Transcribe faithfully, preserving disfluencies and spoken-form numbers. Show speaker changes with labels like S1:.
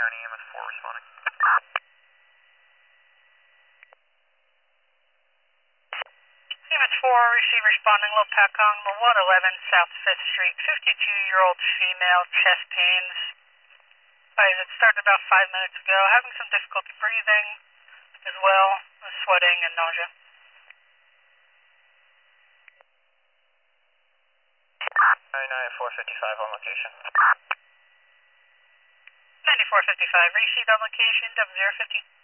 S1: County E M S four responding.
S2: E M S four, receive responding, low Pacong, one eleven South fifth Street, fifty-two-year-old female, chest pains. Guys, it started about five minutes ago, having some difficulty breathing as well, sweating and nausea.
S1: ninety-nine four fifty-five on location.
S2: ninety-four fifty-five, received on location, W zero fifty.